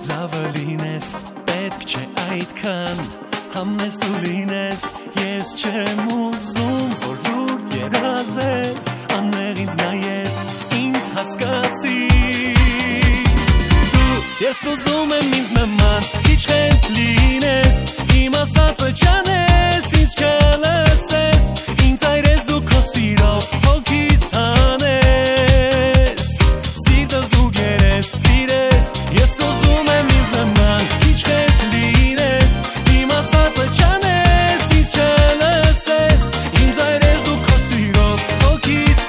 լավը լինես, պետք չէ այդքան համես դու լինես, ես չեմ ուզում, որ դու երազես, անմեղ ինձ նայես, ինձ հասկացիր, ես ուզում եմ ինձ նման, քիչ խենթ լինես, իմ ասածը չանես, ինձ չլսես, ինձ այրես դու քո սիրով, հոգիս հանես, սիրտս դու գերես, տիրես, ես ուզում եմ ինձ նման, քիչ խենթ լինես, իմ ասածը չանես, ինձ չլսես, ինձ այրես դու քո սիրով, հոգիս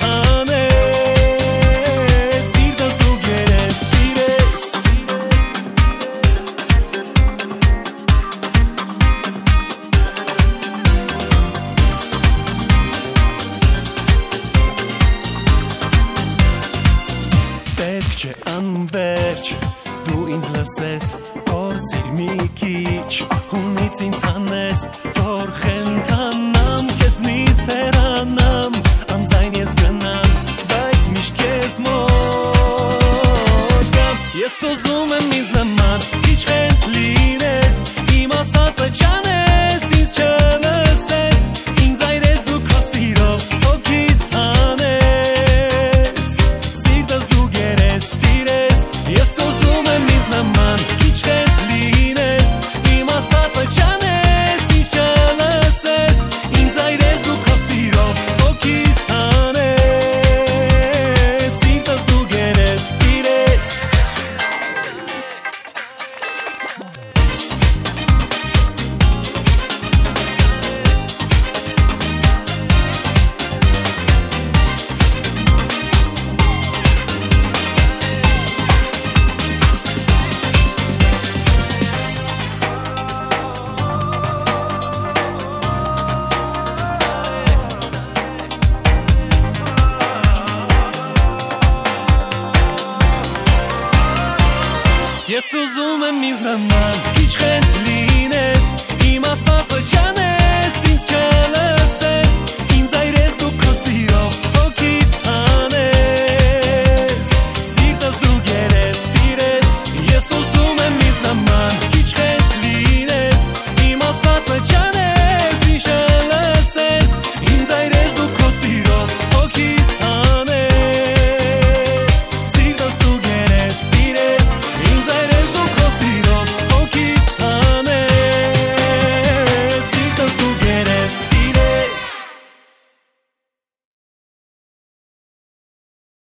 հանես, սիրտս դու գերես, տիրես. Պետք չէ անվերջ, դու ինձ լսես, փորձիր մի քիչ, հունից ինձ հանես, որ խենթանամ, քեզնից հեռանամ, անձայն ես գնամ, բայց միշտ քեզ մոտ գամ, ես ուզում եմ ինձ նման, քիչ խենթ լինես, իմ ասածը չանես, ինձ չլսես, ինձ այրես դու քո սիրով, հոգիս հանես, սիրտս դու գերես, տիրես, ես ուզում եմ ինձ նման, քիչ խենթ լինես, իմ ասածը չանես, ինձ չլսես, ինձ այրես դու քո սիրով, հոգիս հանես, սիրտս դու գերես, տիրես. Ես ուզում եմ ինձ նման, քիչ խենթ լինես, իմ ասածը չանես, ինձ չլսես,